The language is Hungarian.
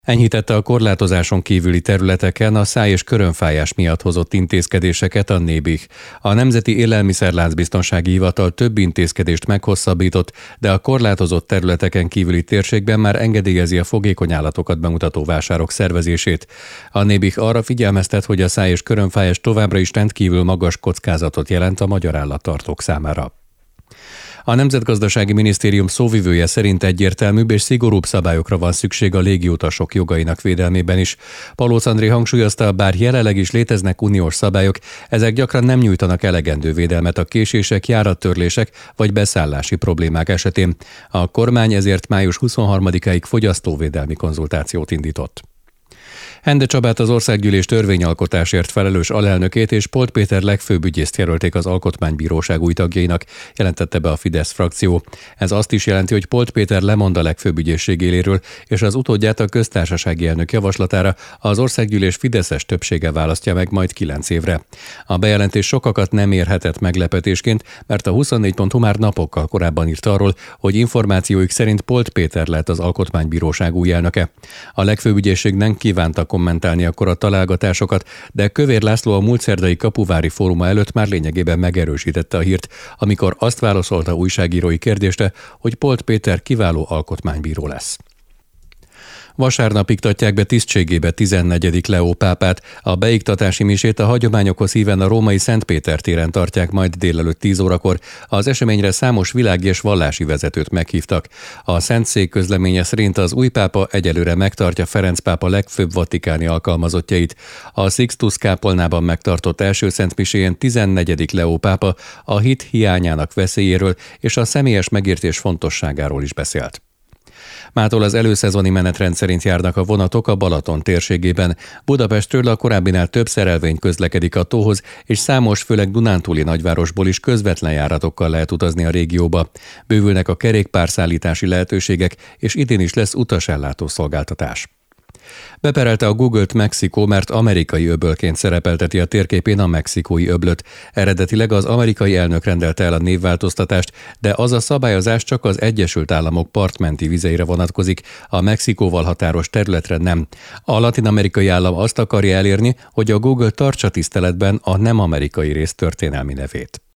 Enyhítette a korlátozáson kívüli területeken a száj- és körömfájás miatt hozott intézkedéseket a NÉBIH. A Nemzeti Élelmiszerláncbiztonsági Hivatal több intézkedést meghosszabbított, de a korlátozott területeken kívüli térségben már engedélyezi a fogékony állatokat bemutató vásárok szervezését. A NÉBIH arra figyelmeztet, hogy a száj- és körömfájás továbbra is rendkívül magas kockázatot jelent a magyar állattartók számára. A Nemzetgazdasági Minisztérium szóvivője szerint egyértelműbb és szigorúbb szabályokra van szükség a légiutasok jogainak védelmében is. Palóc André hangsúlyozta, bár jelenleg is léteznek uniós szabályok, ezek gyakran nem nyújtanak elegendő védelmet a késések, járattörlések vagy beszállási problémák esetén. A kormány ezért május 23-áig fogyasztóvédelmi konzultációt indított. Hende Csabát, az Országgyűlés törvényalkotásért felelős alelnökét és Polt Péter legfőbb ügyészt jelölték az Alkotmánybíróság új tagjainak, jelentette be a Fidesz frakció. Ez azt is jelenti, hogy Polt Péter lemond a legfőbb ügyészség éléről, és az utódját a köztársasági elnök javaslatára az Országgyűlés fideszes többsége választja meg majd 9 évre. A bejelentés sokakat nem érhetett meglepetésként, mert a 24.hu már napokkal korábban írt arról, hogy információik szerint Polt Péter lett az Alkotmánybíróság új elnöke. A legfőbb ügyészség nem kívánta kommentálni akkor a találgatásokat, de Kövér László a múlt szerdai Kapuvári fóruma előtt már lényegében megerősítette a hírt, amikor azt válaszolta újságírói kérdésre, hogy Polt Péter kiváló alkotmánybíró lesz. Vasárnap iktatják be tisztségébe 14. Leó pápát. A beiktatási misét a hagyományokhoz híven a római Szent Péter téren tartják majd délelőtt 10 órakor. Az eseményre számos világi és vallási vezetőt meghívtak. A Szentszék közleménye szerint az új pápa egyelőre megtartja Ferenc pápa legfőbb vatikáni alkalmazottjait. A Sixtus kápolnában megtartott első szentmiséjén 14. Leó pápa a hit hiányának veszélyéről és a személyes megértés fontosságáról is beszélt. Mától az előszezoni menetrend szerint járnak a vonatok a Balaton térségében. Budapestről a korábbinál több szerelvény közlekedik a tóhoz, és számos, főleg dunántúli nagyvárosból is közvetlen járatokkal lehet utazni a régióba. Bővülnek a kerékpárszállítási lehetőségek, és idén is lesz utasellátó szolgáltatás. Beperelte a Google-t Mexikó, mert amerikai öbölként szerepelteti a térképén a mexikói öblöt. Eredetileg az amerikai elnök rendelte el a névváltoztatást, de az a szabályozás csak az Egyesült Államok partmenti vizeire vonatkozik, a Mexikóval határos területre nem. A latin-amerikai állam azt akarja elérni, hogy a Google tartsa tiszteletben a nem amerikai rész történelmi nevét.